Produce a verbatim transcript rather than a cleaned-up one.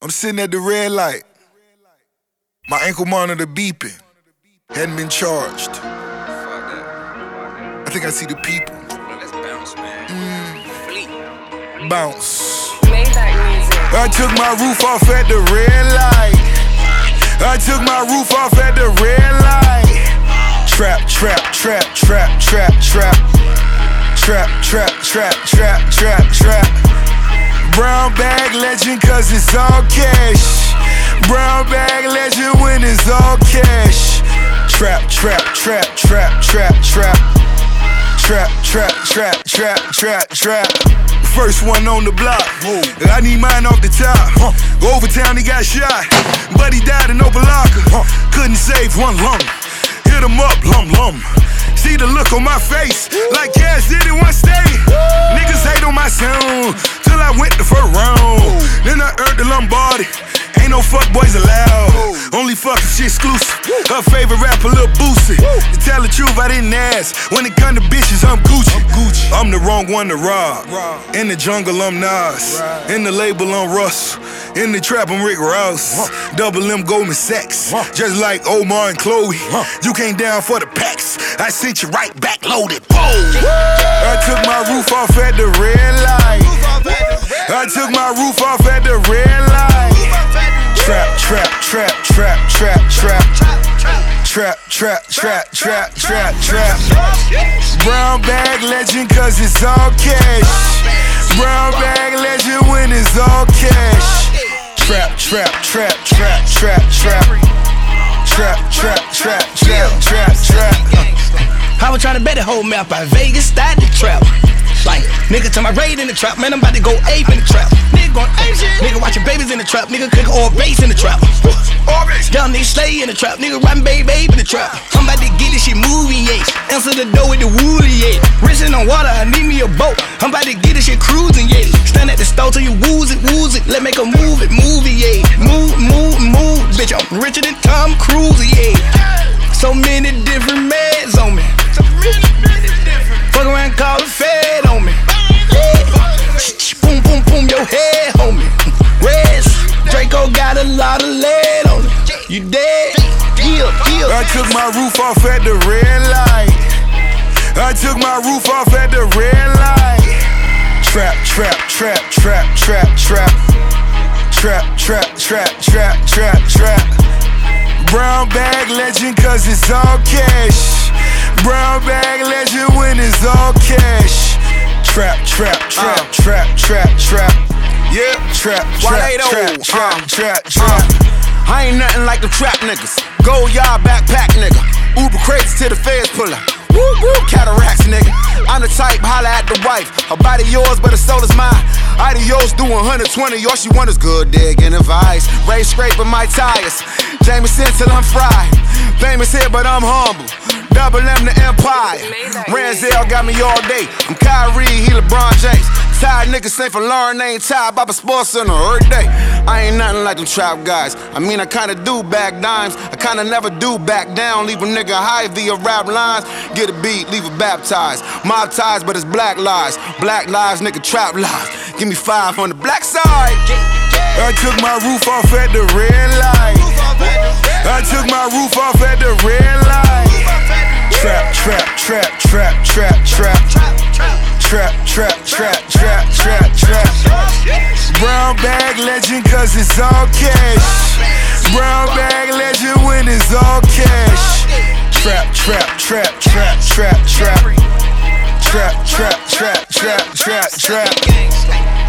I'm sitting at the red light. My ankle monitor beeping. Hadn't been charged. I think I see the people. Let's bounce, man. Mm. Bounce. Maybach music. I took my roof off at the red light. I took my roof off at the red light. Trap, trap, trap, trap, trap, trap. Trap, trap, trap, trap, trap, trap. Brown bag legend cause it's all cash. Brown bag legend when it's all cash. Trap, trap, trap, trap, trap, trap. Trap, trap, trap, trap, trap, trap. First one on the block. I need mine off the top. Over town he got shot, but he died in Opalaka. Couldn't save one lung. Hit him up, lum lum. See the look on my face, like Cash did it one day. Niggas hate on my sound, till I went the first round. Then I earned the Lombardi, ain't no fuck boys allowed. Only fucking shit exclusive, her favorite rapper Lil Boosie. To tell the truth, I didn't ask, when it come to bitches, I'm Gucci. I'm the wrong one to rob, in the jungle I'm Nas, in the label I'm Russ, in the trap I'm Rick Ross. Double M Goldman Sachs, just like Omar and Chloe. You came down for the packs, I sent you right back loaded. Boom. I took my roof off at the red light. I took my roof off at the red light. Trap, trap, trap, trap, trap, trap. Trap, trap, trap, trap, trap, trap. Brown bag legend cause it's all cash. Brown bag legend when it's all cash. Trap, trap, trap, trap, trap, trap. Trap, trap, trap, trap, trap, trap. I was tryna bet the whole map out Vegas, started the trap. Like, nigga to my raid in the trap, man, I'm about to go ape in the trap. Nigga going ape shit. Nigga watching babies in the trap, nigga cook all bass in the trap. Young nigga slay in the trap, nigga riding baby babe in the trap. I'm about to get this shit moving, yeah. Answer the door with the woolly, yeah. Racing on water, I need me a boat. I'm about to get this shit cruising, yeah. Stand at the stove till you wooze it, wooze it. Let's make a move it, move it, yeah. Move, move, move, bitch, I'm richer than Tom Cruise, yeah. So many different meds on me. So many, many different. Fuck around, call the Fed on me. Yeah. Boom, boom, boom, your head, homie. Reds, Draco got a lot of lead on it. You dead? Yeah, yeah. I took my roof off at the red light. I took my roof off at the red light. Trap, trap, trap, trap, trap, trap. Trap, trap, trap, trap, trap, trap. Brown bag legend cause it's all cash. Brown bag legend when it's all cash. Trap, trap, trap, uh. trap, trap, trap. Yeah, trap, trap, trap, trap, uh. trap, trap. Uh. I ain't nothing like the trap niggas. Go yard backpack nigga. Uber crates till the feds pull up. Woo woo, cataracts nigga. I'm the type, holla at the wife. Her body yours, but her soul is mine. Adios doing one hundred twenty, all she want is good digging advice. Ray scraping my tires, Jameson till I'm fried. Famous here, but I'm humble. Double M the Empire. Ranzel got me all day. I'm Kyrie, he LeBron James. Tired niggas say for Lauren ain't tired. Papa Sports Center every day. I ain't nothing like them trap guys. I mean, I kinda do back dimes. I kinda never do back down. Leave a nigga high via rap lines. Get a beat, leave it baptized. Mob ties, but it's black lies. Black lies, nigga, trap lies. Give me five on the black side. I took my roof off at the red light. I took my roof off at the red light. Trap, trap, trap, trap, trap, trap. Trap, trap, trap, trap, trap, trap. Brown bag legend cause it's all cash. Brown bag legend when it's all cash. Trap, trap, trap, trap, trap, trap. Trap, trap, trap, trap, trap, trap.